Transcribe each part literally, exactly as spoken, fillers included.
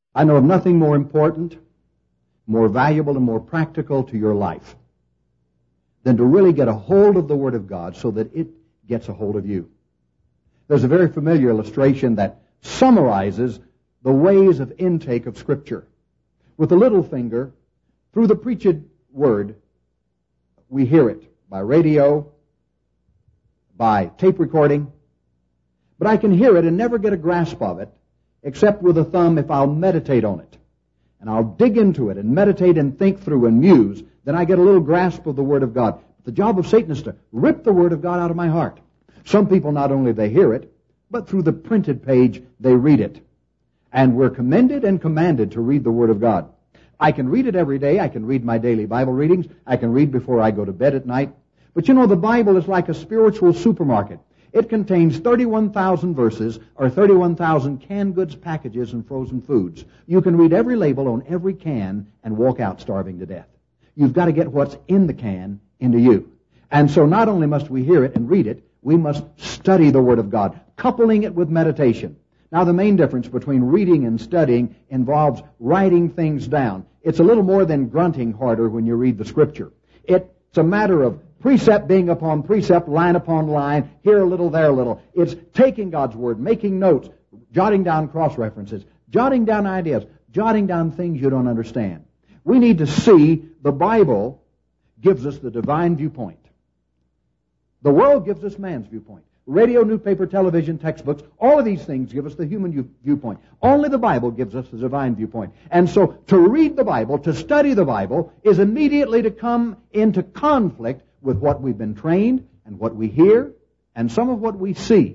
I know of nothing more important, more valuable, and more practical to your life than to really get a hold of the Word of God so that it gets a hold of you. There's a very familiar illustration that summarizes the ways of intake of Scripture. With the little finger, through the preached Word, we hear it by radio, by tape recording, but I can hear it and never get a grasp of it except with a thumb if I'll meditate on it. And I'll dig into it and meditate and think through and muse. Then I get a little grasp of the Word of God. The job of Satan is to rip the Word of God out of my heart. Some people, not only they hear it, but through the printed page they read it. And we're commended and commanded to read the Word of God. I can read it every day. I can read my daily Bible readings. I can read before I go to bed at night. But you know, the Bible is like a spiritual supermarket. It contains thirty-one thousand verses or thirty-one thousand canned goods packages and frozen foods. You can read every label on every can and walk out starving to death. You've got to get what's in the can into you. And so not only must we hear it and read it, we must study the Word of God, coupling it with meditation. Now, the main difference between reading and studying involves writing things down. It's a little more than grunting harder when you read the Scripture. It's a matter of precept being upon precept, line upon line, here a little, there a little. It's taking God's Word, making notes, jotting down cross-references, jotting down ideas, jotting down things you don't understand. We need to see the Bible gives us the divine viewpoint. The world gives us man's viewpoint. Radio, newspaper, television, textbooks, all of these things give us the human view- viewpoint. Only the Bible gives us the divine viewpoint. And so to read the Bible, to study the Bible, is immediately to come into conflict with what we've been trained and what we hear and some of what we see.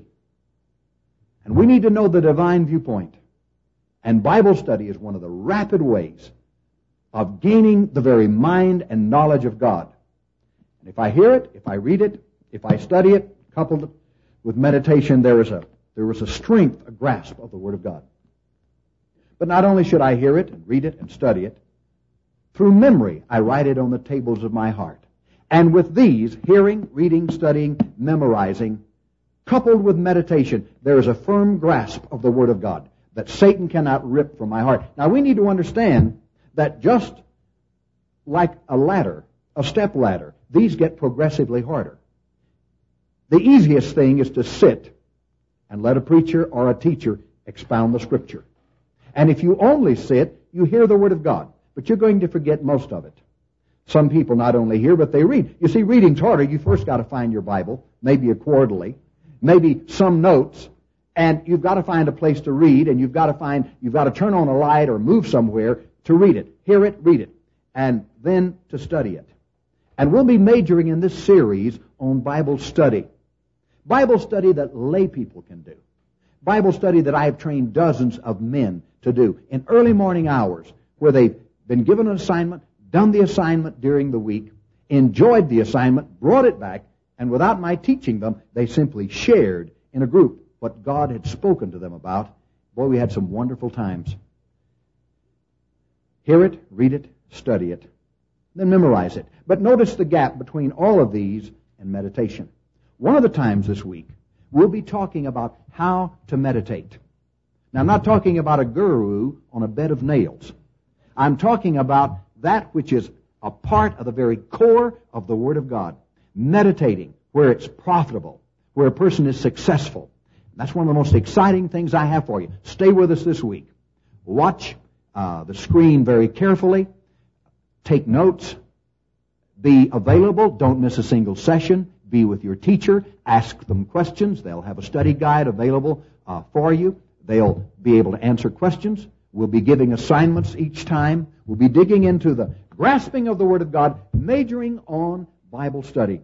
And we need to know the divine viewpoint. And Bible study is one of the rapid ways of gaining the very mind and knowledge of God. And if I hear it, if I read it, if I study it, coupled with meditation, there is a there is a strength, a grasp of the Word of God. But not only should I hear it and read it and study it, through memory I write it on the tables of my heart. And with these, hearing, reading, studying, memorizing, coupled with meditation, there is a firm grasp of the Word of God that Satan cannot rip from my heart. Now we need to understand that just like a ladder, a step ladder, these get progressively harder. The easiest thing is to sit and let a preacher or a teacher expound the Scripture. And if you only sit, you hear the Word of God, but you're going to forget most of it. Some people not only hear, but they read. You see, reading's harder. You first got to find your Bible, maybe a quarterly, maybe some notes, and you've got to find a place to read, and you've got to find, you've got to turn on a light or move somewhere to read it. Hear it, read it, and then to study it. And we'll be majoring in this series on Bible study. Bible study that lay people can do. Bible study that I have trained dozens of men to do in early morning hours where they've been given an assignment, done the assignment during the week, enjoyed the assignment, brought it back, and without my teaching them, they simply shared in a group what God had spoken to them about. Boy, we had some wonderful times. Hear it, read it, study it, then memorize it. But notice the gap between all of these and meditation. One of the times this week, we'll be talking about how to meditate. Now, I'm not talking about a guru on a bed of nails. I'm talking about that which is a part of the very core of the Word of God. Meditating, where it's profitable, where a person is successful. That's one of the most exciting things I have for you. Stay with us this week. Watch uh, the screen very carefully. Take notes. Be available. Don't miss a single session. Be with your teacher. Ask them questions. They'll have a study guide available uh, for you. They'll be able to answer questions. We'll be giving assignments each time. We'll be digging into the grasping of the Word of God, majoring on Bible study.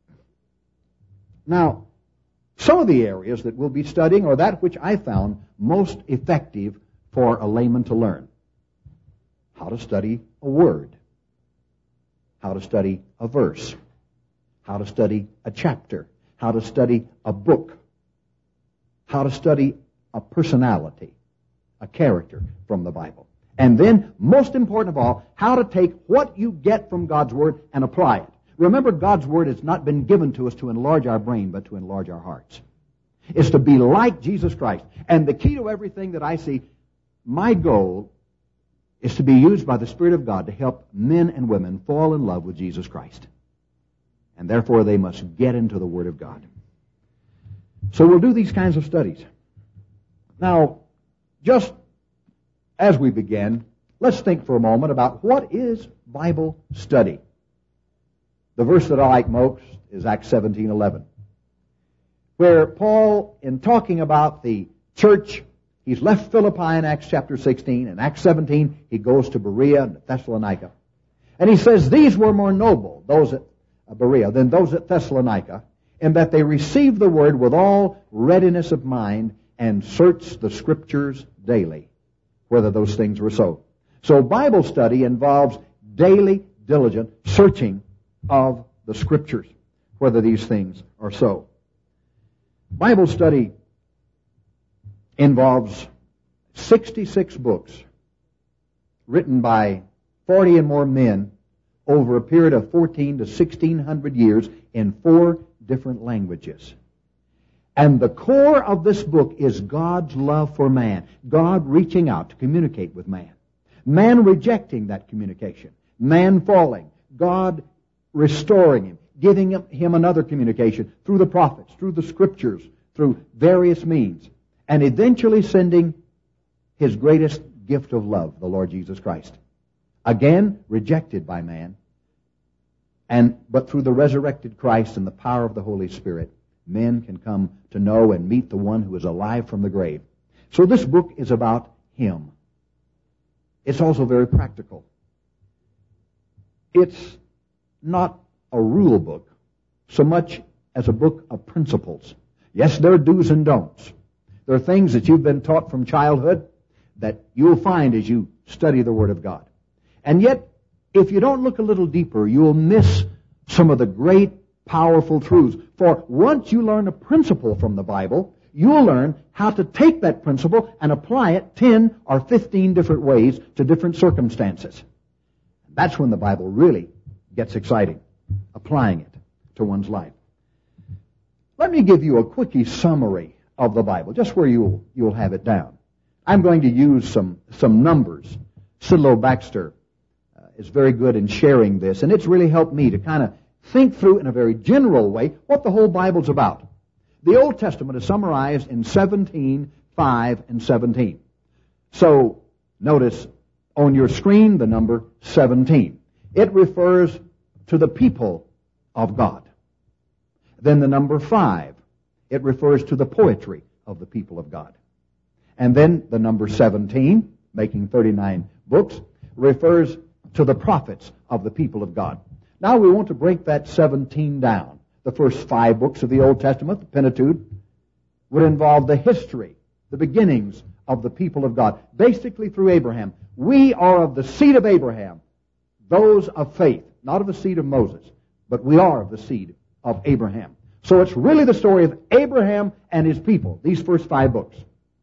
Now, some of the areas that we'll be studying are that which I found most effective for a layman to learn. How to study a word. How to study a verse. How to study a chapter. How to study a book. How to study a personality, a character from the Bible. And then, most important of all, how to take what you get from God's Word and apply it. Remember, God's Word has not been given to us to enlarge our brain, but to enlarge our hearts. It's to be like Jesus Christ. And the key to everything that I see, my goal is to be used by the Spirit of God to help men and women fall in love with Jesus Christ. And therefore they must get into the Word of God. So we'll do these kinds of studies. Now, just as we begin, let's think for a moment about what is Bible study. The verse that I like most is Acts seventeen eleven, where Paul, in talking about the church, he's left Philippi in Acts chapter sixteen. In Acts seventeen, he goes to Berea and Thessalonica. And he says, these were more noble, those at Berea, than those at Thessalonica, in that they received the word with all readiness of mind and searched the Scriptures daily, whether those things were so. So Bible study involves daily, diligent searching of the Scriptures, whether these things are so. Bible study involves sixty-six books written by forty and more men over a period of fourteen to sixteen hundred years in four different languages. And the core of this book is God's love for man. God reaching out to communicate with man. Man rejecting that communication. Man falling. God restoring him. Giving him another communication through the prophets, through the Scriptures, through various means. And eventually sending His greatest gift of love, the Lord Jesus Christ. Again, rejected by man. And but through the resurrected Christ and the power of the Holy Spirit, men can come to know and meet the one who is alive from the grave. So this book is about Him. It's also very practical. It's not a rule book so much as a book of principles. Yes, there are do's and don'ts. There are things that you've been taught from childhood that you'll find as you study the Word of God. And yet, if you don't look a little deeper, you'll miss some of the great, powerful truths. For once you learn a principle from the Bible, you'll learn how to take that principle and apply it ten or fifteen different ways to different circumstances. That's when the Bible really gets exciting, applying it to one's life. Let me give you a quickie summary of the Bible, just where you'll, you'll have it down. I'm going to use some, some numbers. Sidlow Baxter uh, is very good in sharing this, and it's really helped me to kind of think through in a very general way what the whole Bible's about. The Old Testament is summarized in seventeen, five, and seventeen. So, notice on your screen the number seventeen. It refers to the people of God. Then the number five, it refers to the poetry of the people of God. And then the number seventeen, making thirty-nine books, refers to the prophets of the people of God. Now we want to break that seventeen down. The first five books of the Old Testament, the Pentateuch, would involve the history, the beginnings of the people of God, basically through Abraham. We are of the seed of Abraham, those of faith, not of the seed of Moses, but we are of the seed of Abraham. So it's really the story of Abraham and his people, these first five books.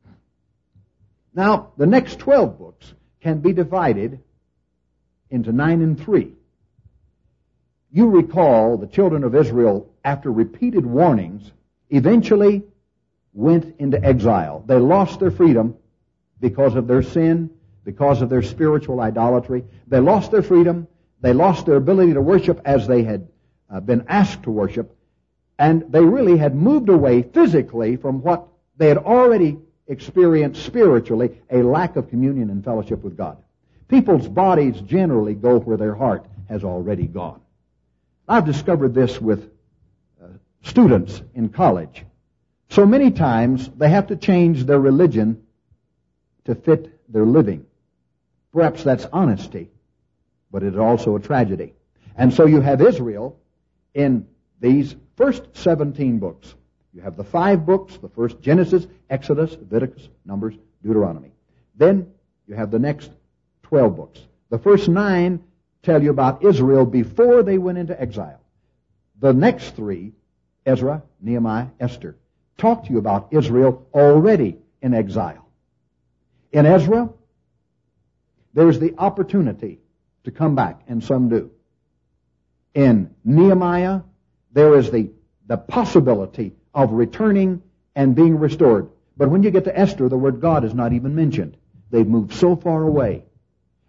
Now, the next twelve books can be divided into nine and three. You recall the children of Israel, after repeated warnings, eventually went into exile. They lost their freedom because of their sin, because of their spiritual idolatry. They lost their freedom. They lost their ability to worship as they had uh, been asked to worship. And they really had moved away physically from what they had already experienced spiritually, a lack of communion and fellowship with God. People's bodies generally go where their heart has already gone. I've discovered this with uh, students in college. So many times they have to change their religion to fit their living. Perhaps that's honesty, but it's also a tragedy. And so you have Israel in these first seventeen books. You have the five books, the first Genesis, Exodus, Leviticus, Numbers, Deuteronomy. Then you have the next twelve books. The first nine tell you about Israel before they went into exile. The next three, Ezra, Nehemiah, Esther, talk to you about Israel already in exile. In Ezra, there is the opportunity to come back, and some do. In Nehemiah, there is the, the possibility of returning and being restored. But when you get to Esther, the word God is not even mentioned. They've moved so far away.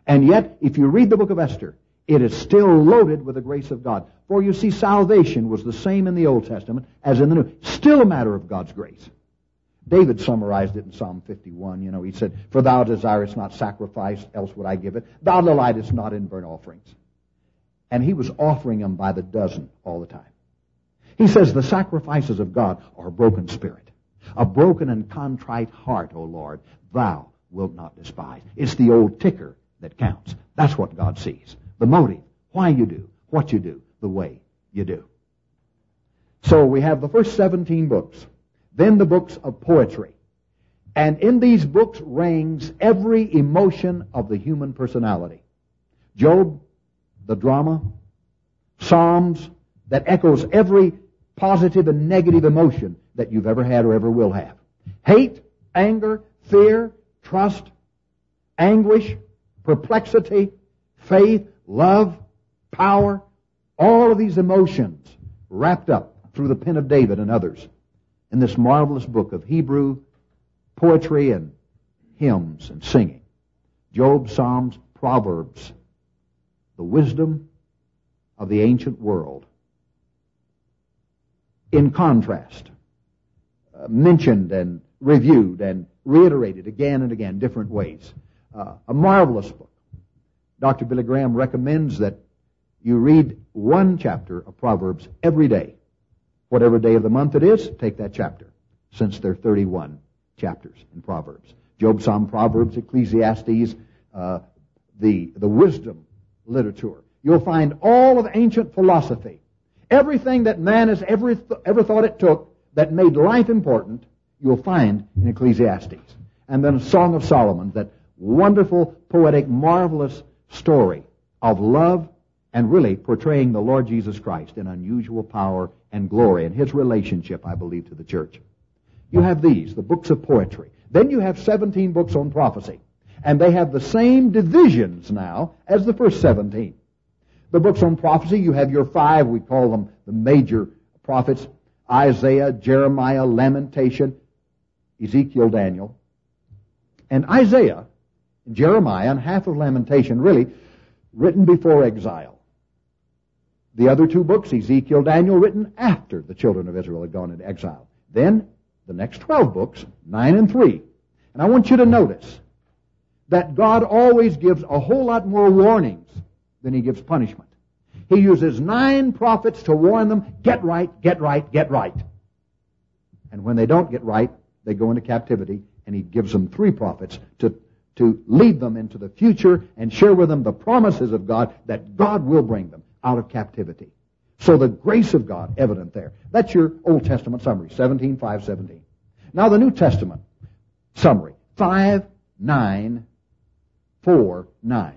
And yet, if you read the book of Esther, it is still loaded with the grace of God. For you see, salvation was the same in the Old Testament as in the New. Still a matter of God's grace. David summarized it in Psalm fifty-one. You know, he said, "For thou desirest not sacrifice, else would I give it. Thou delightest not in burnt offerings." And he was offering them by the dozen all the time. He says, "The sacrifices of God are a broken spirit. A broken and contrite heart, O Lord, thou wilt not despise." It's the old ticker that counts. That's what God sees. The motive, why you do, what you do, the way you do. So we have the first seventeen books. Then the books of poetry. And in these books rings every emotion of the human personality. Job, the drama. Psalms, that echoes every positive and negative emotion that you've ever had or ever will have. Hate, anger, fear, trust, anguish, perplexity, faith, love, power, all of these emotions wrapped up through the pen of David and others in this marvelous book of Hebrew poetry and hymns and singing. Job, Psalms, Proverbs, the wisdom of the ancient world. In contrast, uh, mentioned and reviewed and reiterated again and again, different ways. Uh, a marvelous book. Doctor Billy Graham recommends that you read one chapter of Proverbs every day. Whatever day of the month it is, take that chapter, since there are thirty-one chapters in Proverbs. Job, Psalm, Proverbs, Ecclesiastes, uh, the, the wisdom literature. You'll find all of ancient philosophy. Everything that man has ever, th- ever thought it took that made life important, you'll find in Ecclesiastes. And then a Song of Solomon, that wonderful, poetic, marvelous story of love and really portraying the Lord Jesus Christ in unusual power and glory and his relationship, I believe, to the church. You have these, the books of poetry. Then you have seventeen books on prophecy. And they have the same divisions now as the first seventeen. The books on prophecy, you have your five, we call them the major prophets, Isaiah, Jeremiah, Lamentation, Ezekiel, Daniel. And Isaiah, Jeremiah, and half of Lamentation, really, written before exile. The other two books, Ezekiel, Daniel, written after the children of Israel had gone into exile. Then, the next twelve books, nine and three. And I want you to notice that God always gives a whole lot more warnings than he gives punishment. He uses nine prophets to warn them, get right, get right, get right. And when they don't get right, they go into captivity, and he gives them three prophets to, to lead them into the future and share with them the promises of God that God will bring them out of captivity. So the grace of God evident there. That's your Old Testament summary, seventeen, five, seventeen. Now the New Testament summary, five, nine, four, nine.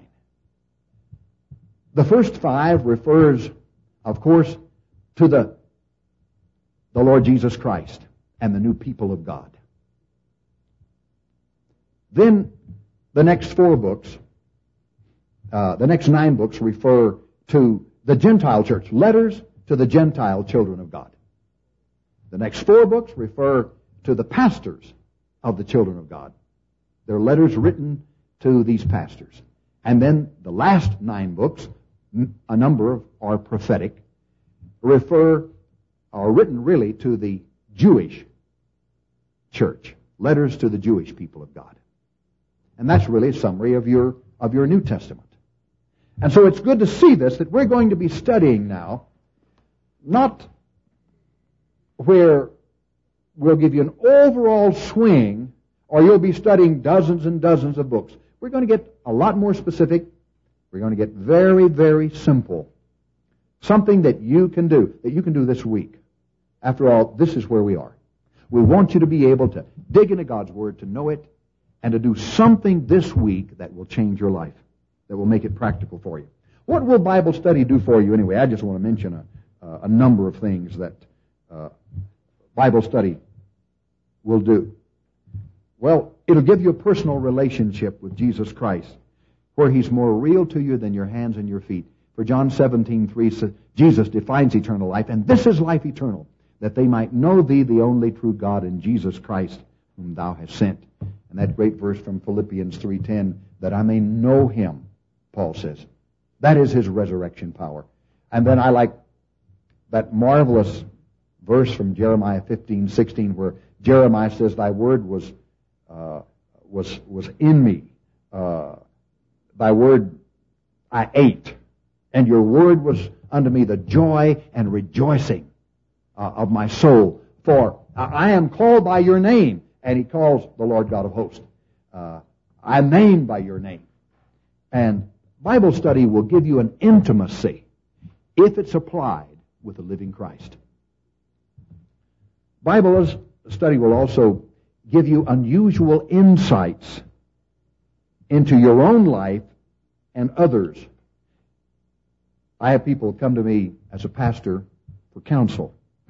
The first five refers, of course, to the, the Lord Jesus Christ and the new people of God. Then the next four books, uh, the next nine books refer to the Gentile church, letters to the Gentile children of God. The next four books refer to the pastors of the children of God. They're letters written to these pastors. And then the last nine books, a number of are prophetic, refer, are written really to the Jewish church, letters to the Jewish people of God. And that's really a summary of your, of your New Testament. And so it's good to see this, that we're going to be studying now, not where we'll give you an overall swing, or you'll be studying dozens and dozens of books. We're going to get a lot more specific. We're going to get very, very simple. Something that you can do, that you can do this week. After all, this is where we are. We want you to be able to dig into God's Word, to know it, and to do something this week that will change your life, that will make it practical for you. What will Bible study do for you anyway? I just want to mention a, uh, a number of things that uh, Bible study will do. Well, it'll give you a personal relationship with Jesus Christ, where he's more real to you than your hands and your feet. For John seventeen three says, Jesus defines eternal life, and this is life eternal, that they might know thee, the only true God, and Jesus Christ, whom thou hast sent. And that great verse from Philippians three ten, that I may know him Paul says. That is his resurrection power. And then I like that marvelous verse from Jeremiah fifteen sixteen, where Jeremiah says, "Thy word was uh, was was in me. Uh, thy word I ate, and your word was unto me the joy and rejoicing uh, of my soul. For I am called by your name," and he calls the Lord God of hosts. Uh, I'm named by your name. And Bible study will give you an intimacy if it's applied with the living Christ. Bible study will also give you unusual insights into your own life and others. I have people come to me as a pastor for counsel.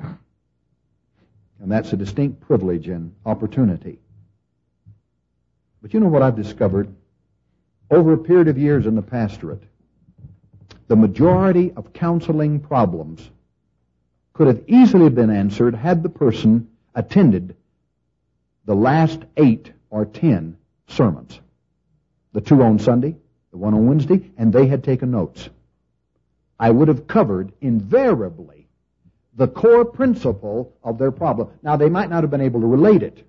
And that's a distinct privilege and opportunity. But you know what I've discovered? Over a period of years in the pastorate, the majority of counseling problems could have easily been answered had the person attended the last eight or ten sermons. The two on Sunday, the one on Wednesday, and they had taken notes. I would have covered invariably the core principle of their problem. Now, they might not have been able to relate it.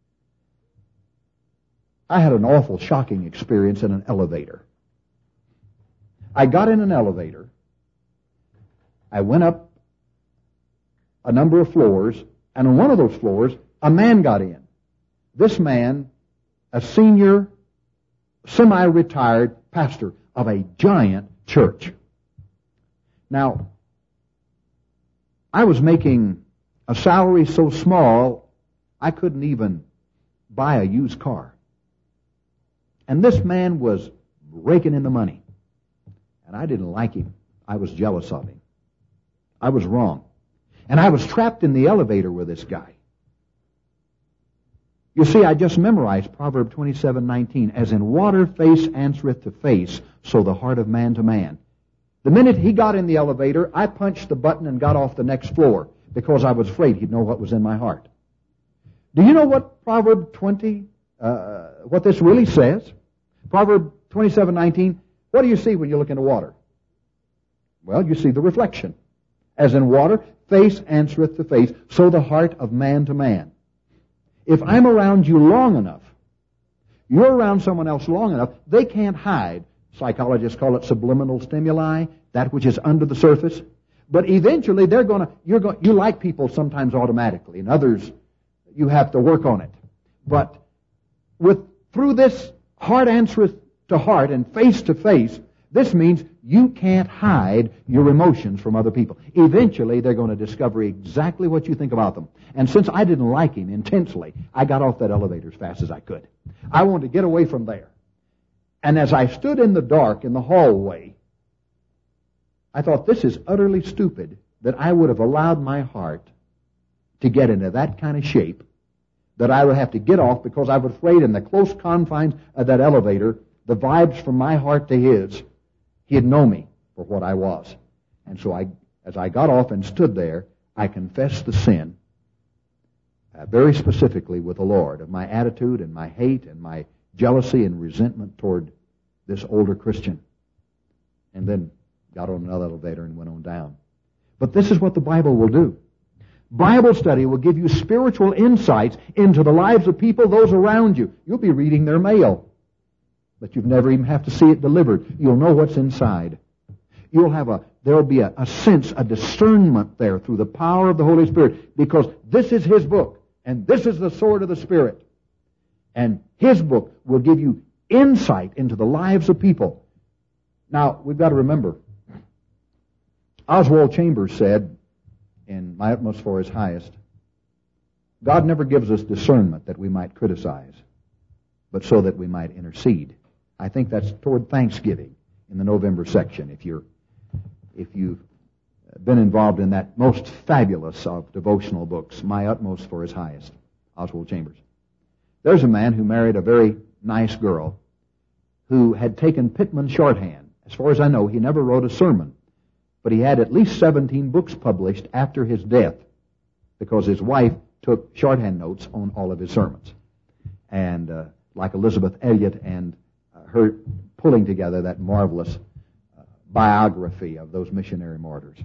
I had an awful, shocking experience in an elevator. I got in an elevator. I went up a number of floors, and on one of those floors, a man got in. This man, a senior, semi-retired pastor of a giant church. Now, I was making a salary so small, I couldn't even buy a used car. And this man was raking in the money. And I didn't like him. I was jealous of him. I was wrong. And I was trapped in the elevator with this guy. You see, I just memorized Proverbs twenty-seven nineteen. As in water face answereth to face, so the heart of man to man. The minute he got in the elevator, I punched the button and got off the next floor because I was afraid he'd know what was in my heart. Do you know what Proverbs twenty, uh, what this really says? Proverbs twenty-seven nineteen. What do you see when you look into water? Well, you see the reflection. As in water, face answereth to face, so the heart of man to man. If I'm around you long enough, you're around someone else long enough, they can't hide. Psychologists call it subliminal stimuli, that which is under the surface. But eventually, they're going to. You're going. You like people sometimes automatically, and others you have to work on it. But with through this heart answereth to heart and face to face, this means you can't hide your emotions from other people. Eventually, they're going to discover exactly what you think about them. And since I didn't like him intensely, I got off that elevator as fast as I could. I wanted to get away from there. And as I stood in the dark in the hallway, I thought, this is utterly stupid that I would have allowed my heart to get into that kind of shape that I would have to get off because I was afraid in the close confines of that elevator, the vibes from my heart to his, he'd know me for what I was. And so I, as I got off and stood there, I confessed the sin, uh, very specifically with the Lord, of my attitude and my hate and my jealousy and resentment toward this older Christian. And then got on another elevator and went on down. But this is what the Bible will do. Bible study will give you spiritual insights into the lives of people, those around you. You'll be reading their mail, but you've never even have to see it delivered. You'll know what's inside. You'll have a, there'll be a, a sense, a discernment there through the power of the Holy Spirit, because this is His book, and this is the sword of the Spirit. And His book will give you insight into the lives of people. Now, we've got to remember, Oswald Chambers said, in My Utmost for His Highest, God never gives us discernment that we might criticize, but so that we might intercede. I think that's toward Thanksgiving in the November section, if you're, if you've been involved in that most fabulous of devotional books, My Utmost for His Highest, Oswald Chambers. There's a man who married a very nice girl who had taken Pitman shorthand. As far as I know, he never wrote a sermon, but he had at least seventeen books published after his death because his wife took shorthand notes on all of his sermons. And uh, like Elizabeth Elliot and uh, her pulling together that marvelous uh, biography of those missionary martyrs.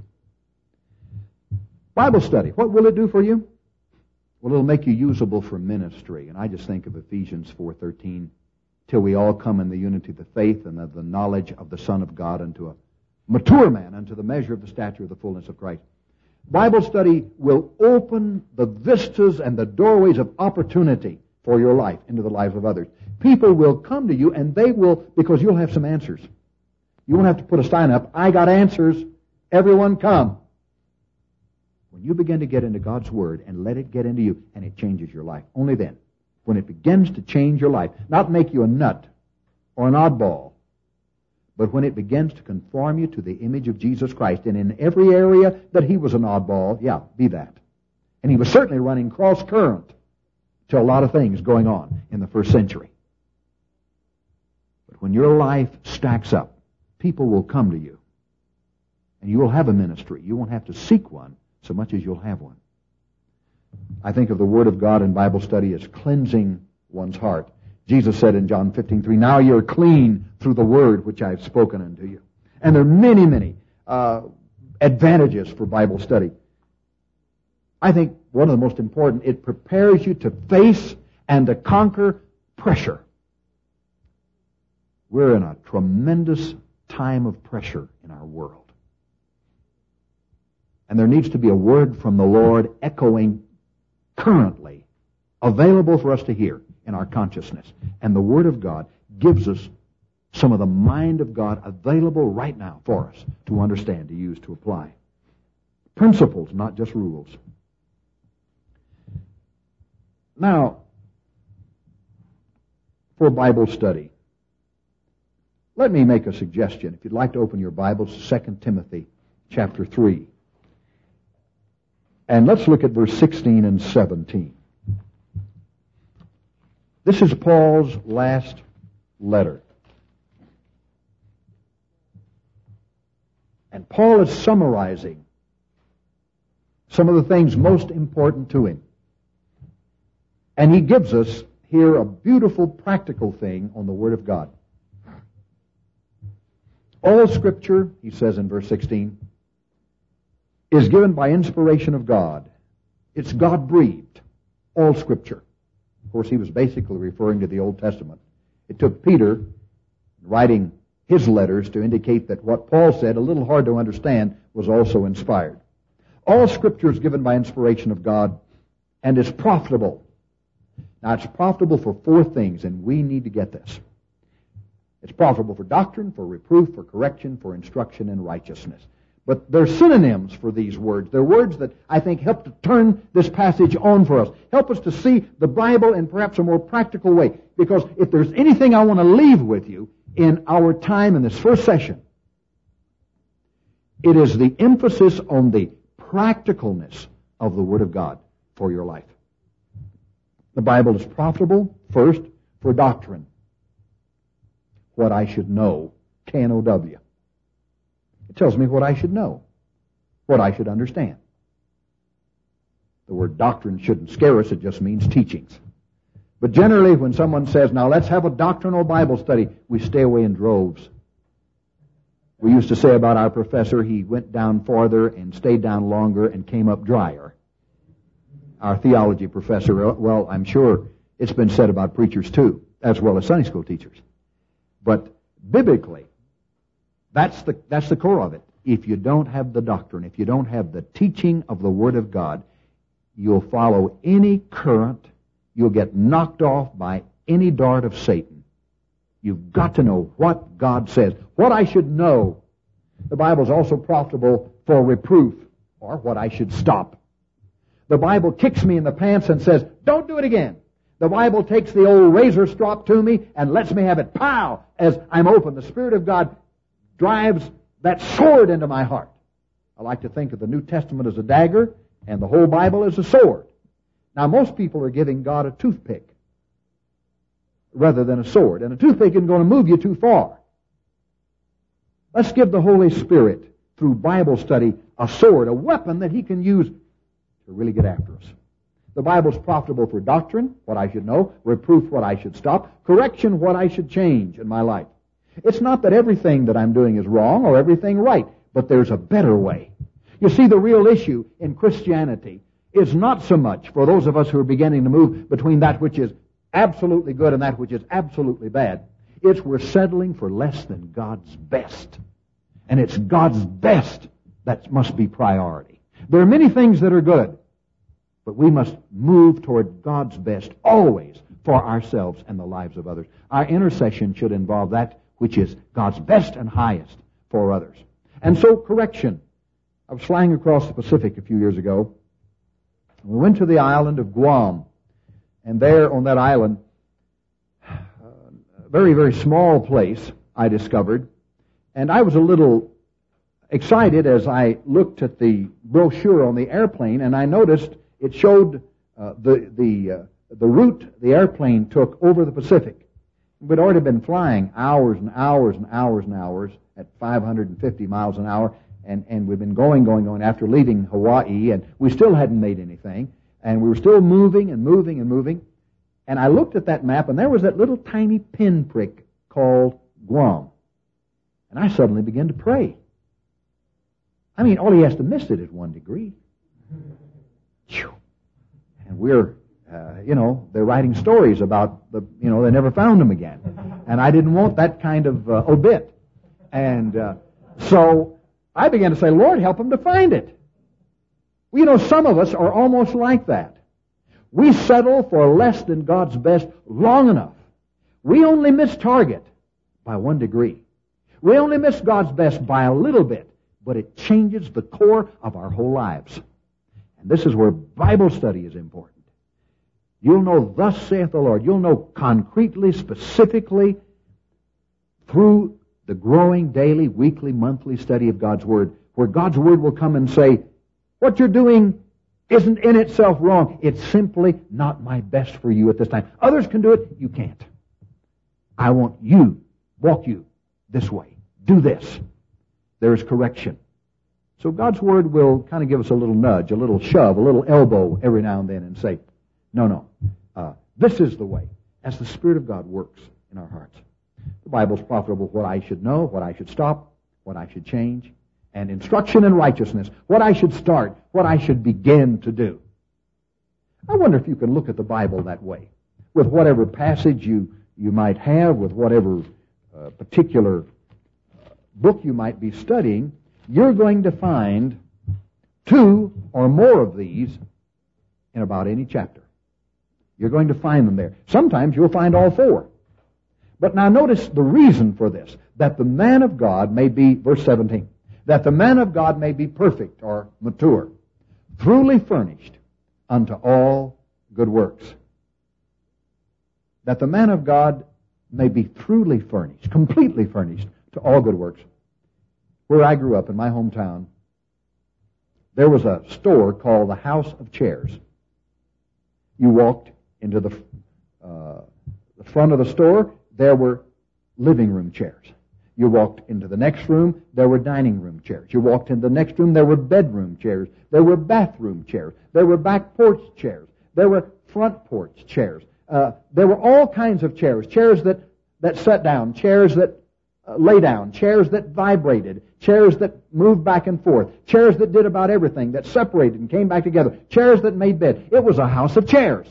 Bible study, what will it do for you? Well, it'll make you usable for ministry. And I just think of Ephesians four thirteen, till we all come in the unity of the faith and of the knowledge of the Son of God unto a mature man, unto the measure of the stature of the fullness of Christ. Bible study will open the vistas and the doorways of opportunity for your life into the lives of others. People will come to you, and they will, because you'll have some answers. You won't have to put a sign up, I got answers, everyone come. When you begin to get into God's Word and let it get into you, and it changes your life. Only then, when it begins to change your life, not make you a nut or an oddball, but when it begins to conform you to the image of Jesus Christ, and in every area that he was an oddball, yeah, be that. And he was certainly running cross-current to a lot of things going on in the first century. But when your life stacks up, people will come to you, and you will have a ministry. You won't have to seek one so much as you'll have one. I think of the Word of God in Bible study as cleansing one's heart. Jesus said in John fifteen three, now you're clean through the Word which I've spoken unto you. And there are many, many uh, advantages for Bible study. I think one of the most important, it prepares you to face and to conquer pressure. We're in a tremendous time of pressure in our world. And there needs to be a word from the Lord echoing currently, available for us to hear in our consciousness. And the Word of God gives us some of the mind of God available right now for us to understand, to use, to apply. Principles, not just rules. Now, for Bible study, let me make a suggestion. If you'd like to open your Bibles to Second Timothy chapter three. And let's look at verse sixteen and seventeen. This is Paul's last letter. And Paul is summarizing some of the things most important to him. And he gives us here a beautiful practical thing on the Word of God. All Scripture, he says in verse sixteen, is given by inspiration of God. It's God-breathed, all Scripture. Of course, he was basically referring to the Old Testament. It took Peter writing his letters to indicate that what Paul said, a little hard to understand, was also inspired. All Scripture is given by inspiration of God and is profitable. Now, it's profitable for four things, and we need to get this. It's profitable for doctrine, for reproof, for correction, for instruction in righteousness. But they're synonyms for these words. They're words that I think help to turn this passage on for us. Help us to see the Bible in perhaps a more practical way. Because if there's anything I want to leave with you in our time in this first session, it is the emphasis on the practicalness of the Word of God for your life. The Bible is profitable, first, for doctrine. What I should know, K N O W. It tells me what I should know, what I should understand. The word doctrine shouldn't scare us, it just means teachings. But generally, when someone says, now let's have a doctrinal Bible study, we stay away in droves. We used to say about our professor, he went down farther and stayed down longer and came up drier. Our theology professor, well, I'm sure it's been said about preachers too, as well as Sunday school teachers. But biblically, That's the, that's the core of it. If you don't have the doctrine, if you don't have the teaching of the Word of God, you'll follow any current, you'll get knocked off by any dart of Satan. You've got to know what God says, what I should know. The Bible is also profitable for reproof, or what I should stop. The Bible kicks me in the pants and says, don't do it again. The Bible takes the old razor strop to me and lets me have it, pow, as I'm open. The Spirit of God drives that sword into my heart. I like to think of the New Testament as a dagger and the whole Bible as a sword. Now, most people are giving God a toothpick rather than a sword, and a toothpick isn't going to move you too far. Let's give the Holy Spirit, through Bible study, a sword, a weapon that He can use to really get after us. The Bible's profitable for doctrine, what I should know, reproof, what I should stop, correction, what I should change in my life. It's not that everything that I'm doing is wrong or everything right, but there's a better way. You see, the real issue in Christianity is not so much for those of us who are beginning to move between that which is absolutely good and that which is absolutely bad. It's we're settling for less than God's best. And it's God's best that must be priority. There are many things that are good, but we must move toward God's best always for ourselves and the lives of others. Our intercession should involve that which is God's best and highest for others. And so, correction. I was flying across the Pacific a few years ago. We went to the island of Guam. And there on that island, a very, very small place, I discovered. And I was a little excited as I looked at the brochure on the airplane, and I noticed it showed uh, the the uh, the route the airplane took over the Pacific. We'd already been flying hours and hours and hours and hours at five hundred fifty miles an hour, and, and we'd been going, going, going after leaving Hawaii, and we still hadn't made anything, and we were still moving and moving and moving. And I looked at that map, and there was that little tiny pinprick called Guam. And I suddenly began to pray. I mean, all he has to miss it is one degree. And we're, uh, you know, they're writing stories about the, you know, they never found him again. And I didn't want that kind of uh, obit. And uh, so I began to say, Lord, help him to find it. Well, you know, some of us are almost like that. We settle for less than God's best long enough. We only miss target by one degree. We only miss God's best by a little bit, but it changes the core of our whole lives. And this is where Bible study is important. You'll know, thus saith the Lord. You'll know concretely, specifically, through the growing daily, weekly, monthly study of God's Word, where God's Word will come and say, what you're doing isn't in itself wrong. It's simply not my best for you at this time. Others can do it. You can't. I want you, walk you this way. Do this. There is correction. So God's Word will kind of give us a little nudge, a little shove, a little elbow every now and then and say, no, no, uh, this is the way, as the Spirit of God works in our hearts. The Bible's profitable, what I should know, what I should stop, what I should change, and instruction in righteousness, what I should start, what I should begin to do. I wonder if you can look at the Bible that way, with whatever passage you, you might have, with whatever uh, particular book you might be studying, you're going to find two or more of these in about any chapter. You're going to find them there. Sometimes you'll find all four. But now notice the reason for this, that the man of God may be, verse seventeen, that the man of God may be perfect or mature, truly furnished unto all good works. That the man of God may be truly furnished, completely furnished to all good works. Where I grew up in my hometown, there was a store called the House of Chairs. You walked into the, uh, the front of the store, there were living room chairs. You walked into the next room, there were dining room chairs. You walked into the next room, there were bedroom chairs. There were bathroom chairs. There were back porch chairs. There were front porch chairs. Uh, there were all kinds of chairs. Chairs that, that sat down, chairs that uh, lay down, chairs that vibrated, chairs that moved back and forth, chairs that did about everything, that separated and came back together, chairs that made bed. It was a house of chairs.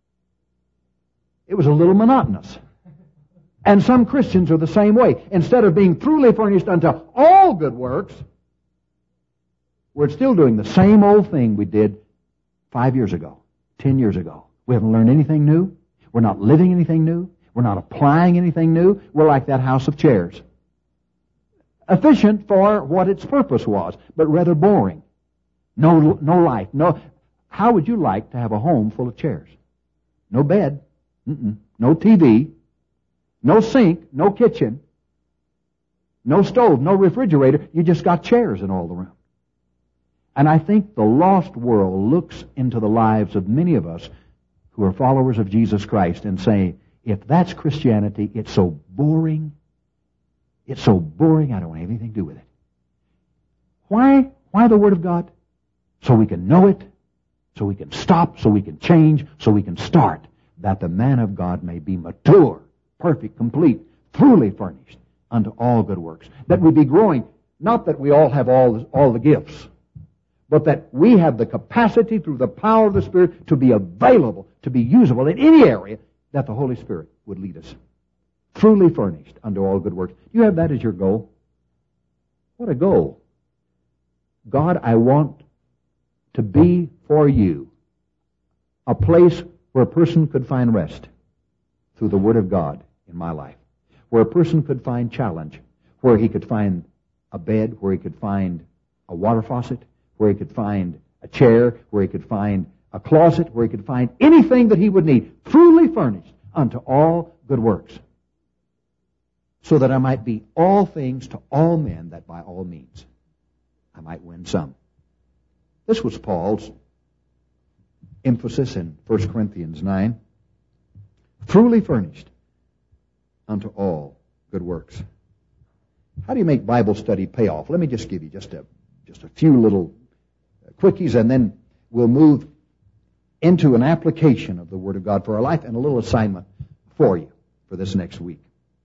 It was a little monotonous. And some Christians are the same way. Instead of being truly furnished unto all good works, we're still doing the same old thing we did five years ago, ten years ago. We haven't learned anything new. We're not living anything new. We're not applying anything new. We're like that house of chairs. Efficient for what its purpose was, but rather boring. No, no life. No. How would you like to have a home full of chairs? No bed. Mm-mm. No T V. No sink, no kitchen, no stove, no refrigerator. You just got chairs in all the room. And I think the lost world looks into the lives of many of us who are followers of Jesus Christ and say, if that's Christianity, it's so boring. It's so boring, I don't want anything to do with it. Why? Why the Word of God? So we can know it, so we can stop, so we can change, so we can start, that the man of God may be mature, perfect, complete, truly furnished unto all good works. That we be growing, not that we all have all, all the gifts, but that we have the capacity through the power of the Spirit to be available, to be usable in any area that the Holy Spirit would lead us. Truly furnished unto all good works. Do you have that as your goal? What a goal. God, I want to be for you a place where a person could find rest through the Word of God in my life, where a person could find challenge, where he could find a bed, where he could find a water faucet, where he could find a chair, where he could find a closet, where he could find anything that he would need, truly furnished unto all good works, so that I might be all things to all men, that by all means I might win some. This was Paul's emphasis in First Corinthians nine. Truly furnished unto all good works. How do you make Bible study pay off? Let me just give you just a just a few little quickies, and then we'll move into an application of the Word of God for our life and a little assignment for you for this next week.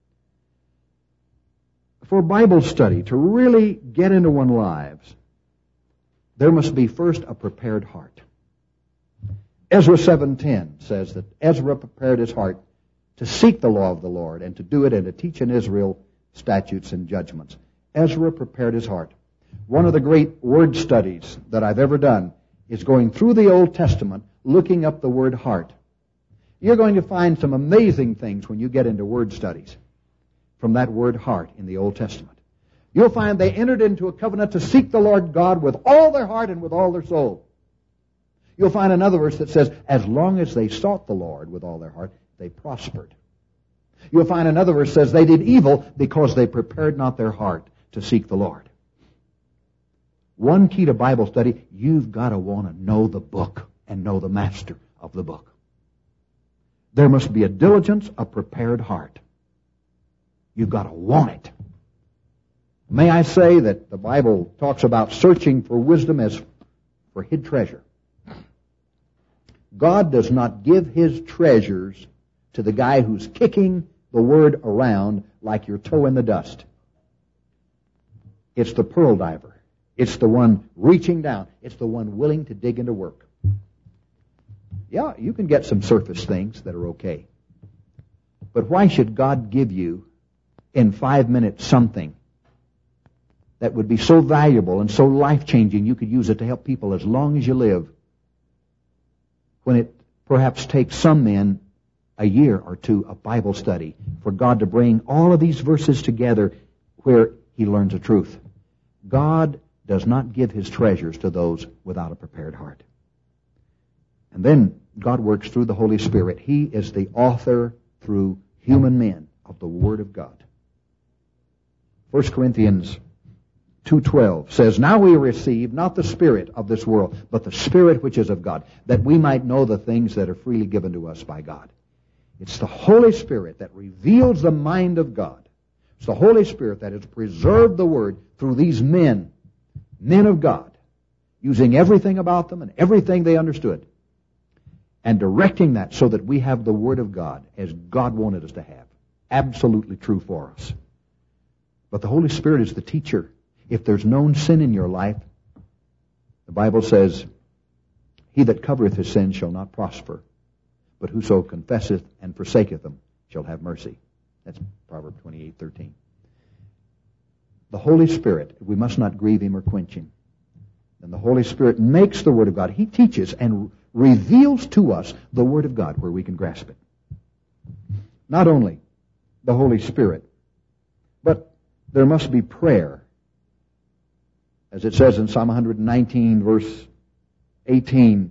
For Bible study to really get into one's lives, there must be first a prepared heart. Ezra seven ten says that Ezra prepared his heart to seek the law of the Lord and to do it and to teach in Israel statutes and judgments. Ezra prepared his heart. One of the great word studies that I've ever done is going through the Old Testament, looking up the word heart. You're going to find some amazing things when you get into word studies from that word heart in the Old Testament. You'll find they entered into a covenant to seek the Lord God with all their heart and with all their soul. You'll find another verse that says, as long as they sought the Lord with all their heart, they prospered. You'll find another verse that says they did evil because they prepared not their heart to seek the Lord. One key to Bible study, you've got to want to know the book and know the master of the book. There must be a diligence, a prepared heart. You've got to want it. May I say that the Bible talks about searching for wisdom as for hid treasure. God does not give his treasures to the guy who's kicking the word around like your toe in the dust. It's the pearl diver. It's the one reaching down. It's the one willing to dig into work. Yeah, you can get some surface things that are okay. But why should God give you in five minutes something that would be so valuable and so life-changing you could use it to help people as long as you live, when it perhaps takes some men a year or two of Bible study for God to bring all of these verses together where he learns the truth? God does not give his treasures to those without a prepared heart. And then God works through the Holy Spirit. He is the author through human men of the Word of God. First Corinthians two twelve says, now we receive not the spirit of this world, but the Spirit which is of God, that we might know the things that are freely given to us by God. It's the Holy Spirit that reveals the mind of God. It's the Holy Spirit that has preserved the Word through these men, men of God, using everything about them and everything they understood, and directing that so that we have the Word of God as God wanted us to have. Absolutely true for us. But the Holy Spirit is the teacher. If there's known sin in your life, the Bible says, he that covereth his sins shall not prosper, but whoso confesseth and forsaketh them shall have mercy. That's Proverbs twenty-eight thirteen. The Holy Spirit, we must not grieve him or quench him. And the Holy Spirit makes the Word of God. He teaches and reveals to us the Word of God where we can grasp it. Not only the Holy Spirit, but there must be prayer. As it says in Psalm one nineteen, verse eighteen,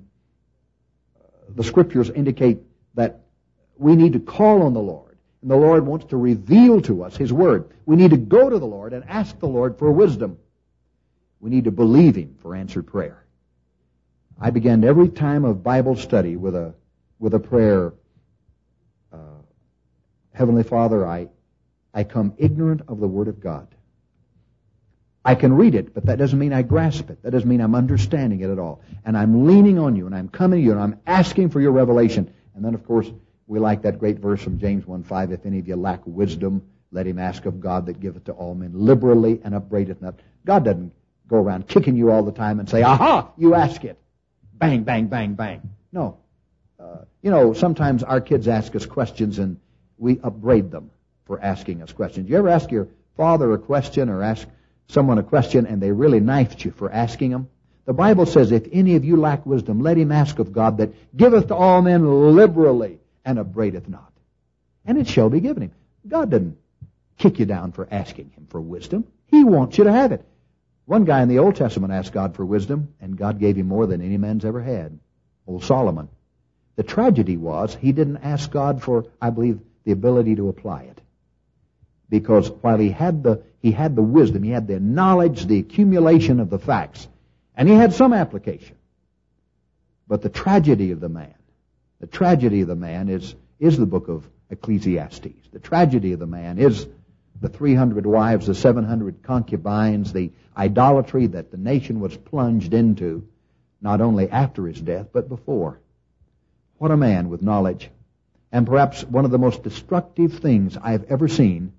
the Scriptures indicate that we need to call on the Lord. And the Lord wants to reveal to us his Word. We need to go to the Lord and ask the Lord for wisdom. We need to believe him for answered prayer. I began every time of Bible study with a with a prayer. Uh, Heavenly Father, I, I come ignorant of the Word of God. I can read it, but that doesn't mean I grasp it. That doesn't mean I'm understanding it at all. And I'm leaning on you, and I'm coming to you, and I'm asking for your revelation. And then, of course, we like that great verse from James one five, if any of you lack wisdom, let him ask of God that giveth to all men liberally and upbraideth not. God doesn't go around kicking you all the time and say, aha, you ask it. Bang, bang, bang, bang. No. Uh, you know, sometimes our kids ask us questions and we upbraid them for asking us questions. You ever ask your father a question or ask someone a question and they really knifed you for asking them? The Bible says, if any of you lack wisdom, let him ask of God that giveth to all men liberally and upbraideth not. And it shall be given him. God doesn't kick you down for asking him for wisdom. He wants you to have it. One guy in the Old Testament asked God for wisdom, and God gave him more than any man's ever had. Old Solomon. The tragedy was he didn't ask God for, I believe, the ability to apply it. Because while he had the he had the wisdom, he had the knowledge, the accumulation of the facts, and he had some application. But the tragedy of the man, the tragedy of the man is, is the book of Ecclesiastes. The tragedy of the man is the three hundred wives, the seven hundred concubines, the idolatry that the nation was plunged into, not only after his death, but before. What a man with knowledge. And perhaps one of the most destructive things I've ever seen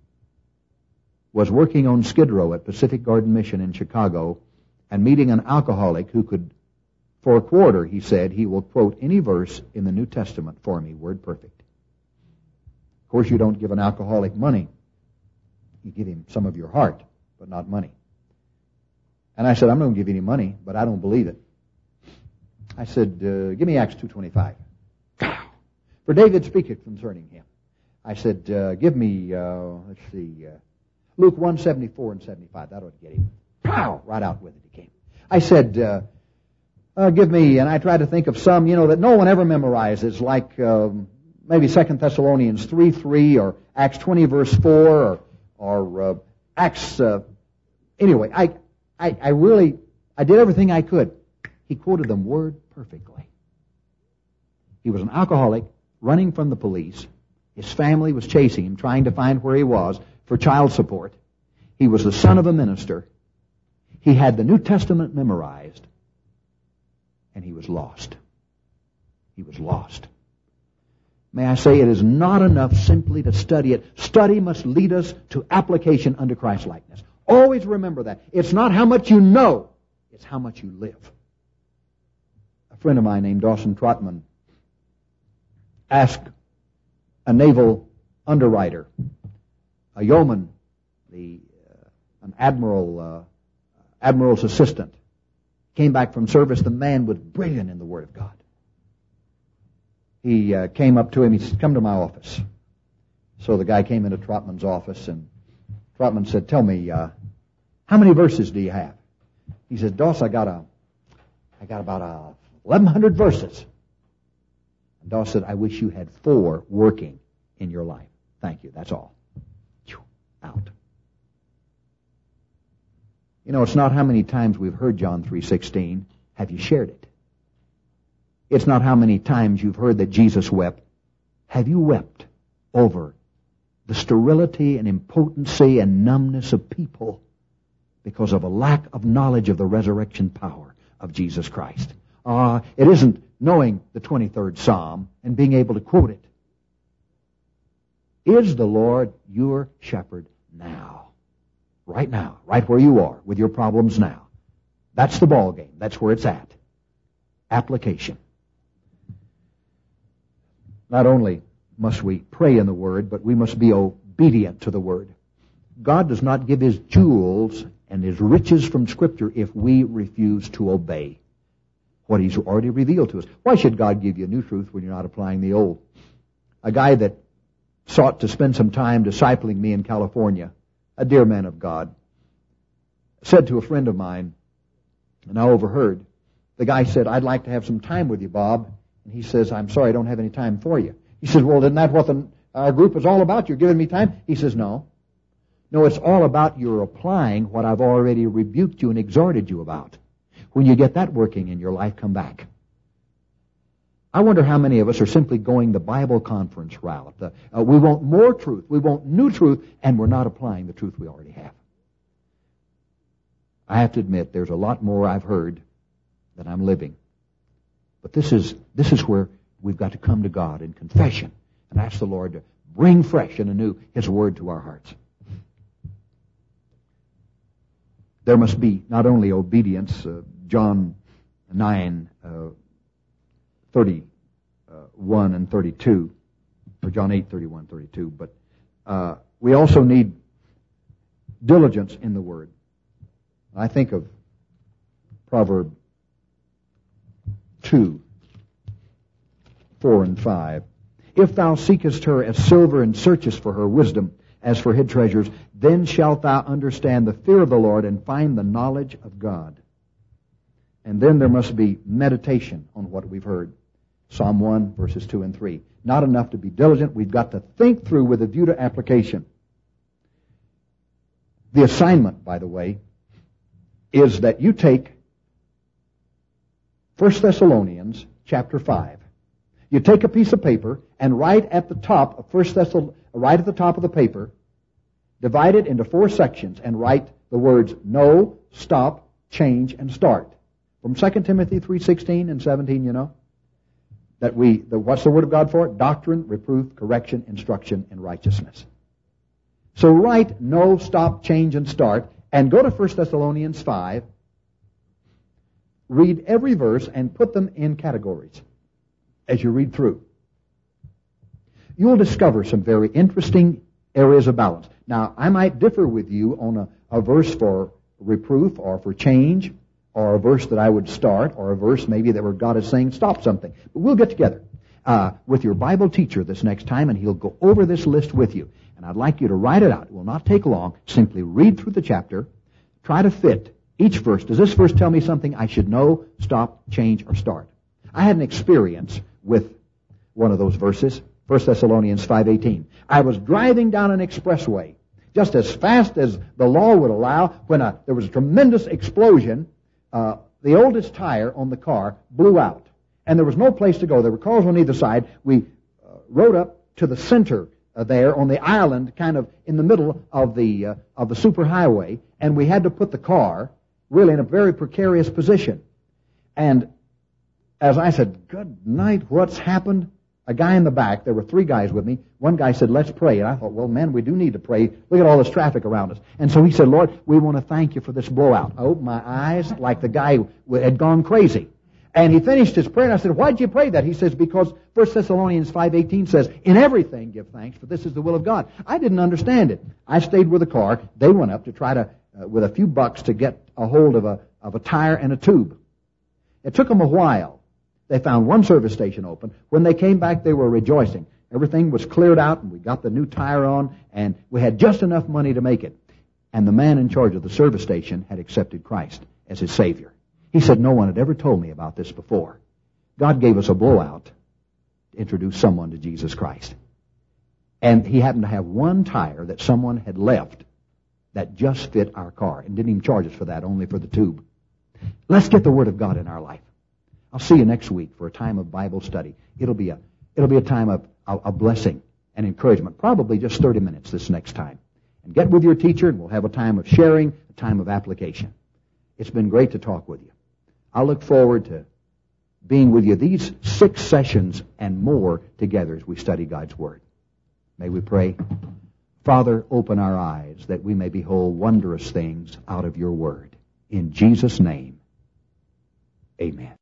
was working on Skid Row at Pacific Garden Mission in Chicago and meeting an alcoholic who could, for a quarter, he said, he will quote any verse in the New Testament for me, word perfect. Of course, you don't give an alcoholic money. You give him some of your heart, but not money. And I said, I'm not going to give you any money, but I don't believe it. I said, uh, give me Acts two twenty-five. For David speaketh concerning him. I said, uh, give me, uh, let's see, uh, Luke one seventy-four and seventy-five. That ought to get him. Pow! Right out with it he came. I said, uh, uh, give me, and I tried to think of some, you know, that no one ever memorizes, like um, maybe Second Thessalonians three three or Acts twenty verse four or, or uh, Acts, uh, anyway, I, I, I really, I did everything I could. He quoted them word perfectly. He was an alcoholic running from the police. His family was chasing him, trying to find where he was for child support. He was the son of a minister. He had the New Testament memorized. And he was lost. He was lost. May I say, it is not enough simply to study it. Study must lead us to application unto Christ-likeness. Always remember that. It's not how much you know, it's how much you live. A friend of mine named Dawson Trotman asked a naval underwriter, a yeoman, the uh, an admiral, uh, admiral's assistant, came back from service. The man was brilliant in the Word of God. He uh, came up to him. He said, "Come to my office." So the guy came into Trotman's office, and Trotman said, "Tell me, uh, how many verses do you have?" He said, "Doss, I got a, I got about a eleven hundred verses." And Doss said, "I wish you had four working in your life. Thank you. That's all." Out. You know, it's not how many times we've heard John three sixteen. Have you shared it? It's not how many times you've heard that Jesus wept. Have you wept over the sterility and impotency and numbness of people because of a lack of knowledge of the resurrection power of Jesus Christ? Uh, it isn't knowing the twenty-third Psalm and being able to quote it. Is the Lord your shepherd now? Right now, right where you are, with your problems now. That's the ball game. That's where it's at. Application. Not only must we pray in the Word, but we must be obedient to the Word. God does not give His jewels and His riches from Scripture if we refuse to obey what He's already revealed to us. Why should God give you a new truth when you're not applying the old? A guy that sought to spend some time discipling me in California, a dear man of God, said to a friend of mine, and I overheard, the guy said, "I'd like to have some time with you, Bob." And he says, "I'm sorry, I don't have any time for you." He says, "Well, isn't that what the, our group is all about? You're giving me time?" He says, "No. No, it's all about your applying what I've already rebuked you and exhorted you about. When you get that working in your life, come back." I wonder how many of us are simply going the Bible conference route. The, uh, we want more truth. We want new truth, and we're not applying the truth we already have. I have to admit, there's a lot more I've heard than I'm living. But this is, this is where we've got to come to God in confession and ask the Lord to bring fresh and anew His Word to our hearts. There must be not only obedience, uh, John nine, uh, thirty-one and thirty-two, or John eight, thirty-one, thirty-two, but uh, we also need diligence in the Word. I think of Proverb two, four and five. If thou seekest her as silver and searchest for her wisdom as for hid treasures, then shalt thou understand the fear of the Lord and find the knowledge of God. And then there must be meditation on what we've heard. Psalm one, verses two and three. Not enough to be diligent. We've got to think through with a view to application. The assignment, by the way, is that you take First Thessalonians chapter five. You take a piece of paper and write at the top of First Thessalonians, right at the top of the paper, divide it into four sections and write the words know, stop, change, and start. From Second Timothy three sixteen and seventeen, you know, that we, the, what's the Word of God for? Doctrine, reproof, correction, instruction, and righteousness. So write know, stop, change, and start, and go to First Thessalonians five, read every verse, and put them in categories as you read through. You'll discover some very interesting areas of balance. Now, I might differ with you on a, a verse for reproof or for change, or a verse that I would start, or a verse maybe that where God is saying stop something. But we'll get together uh, with your Bible teacher this next time, and he'll go over this list with you. And I'd like you to write it out. It will not take long. Simply read through the chapter. Try to fit each verse. Does this verse tell me something I should know, stop, change, or start? I had an experience with one of those verses, First Thessalonians five eighteen. I was driving down an expressway just as fast as the law would allow when a, there was a tremendous explosion. Uh, the oldest tire on the car blew out, and there was no place to go. There were cars on either side. We uh, rode up to the center uh, there on the island, kind of in the middle of the uh, of the superhighway, and we had to put the car really in a very precarious position. And as I said, good night, what's happened? A guy in the back, there were three guys with me. One guy said, let's pray. And I thought, well, man, we do need to pray. Look at all this traffic around us. And so he said, Lord, we want to thank you for this blowout. I opened my eyes like the guy had gone crazy. And he finished his prayer, and I said, why'd you pray that? He says, because First Thessalonians five eighteen says, in everything give thanks, for this is the will of God. I didn't understand it. I stayed with the car. They went up to try to, uh, with a few bucks, to get a hold of a, of a tire and a tube. It took them a while. They found one service station open. When they came back, they were rejoicing. Everything was cleared out, and we got the new tire on, and we had just enough money to make it. And the man in charge of the service station had accepted Christ as his Savior. He said, no one had ever told me about this before. God gave us a blowout to introduce someone to Jesus Christ. And he happened to have one tire that someone had left that just fit our car, and didn't even charge us for that, only for the tube. Let's get the Word of God in our life. I'll see you next week for a time of Bible study. It'll be a it'll be a time of a, a blessing and encouragement. Probably just thirty minutes this next time. And get with your teacher, and we'll have a time of sharing, a time of application. It's been great to talk with you. I look forward to being with you these six sessions and more together as we study God's Word. May we pray. Father, open our eyes that we may behold wondrous things out of your Word. In Jesus' name, amen.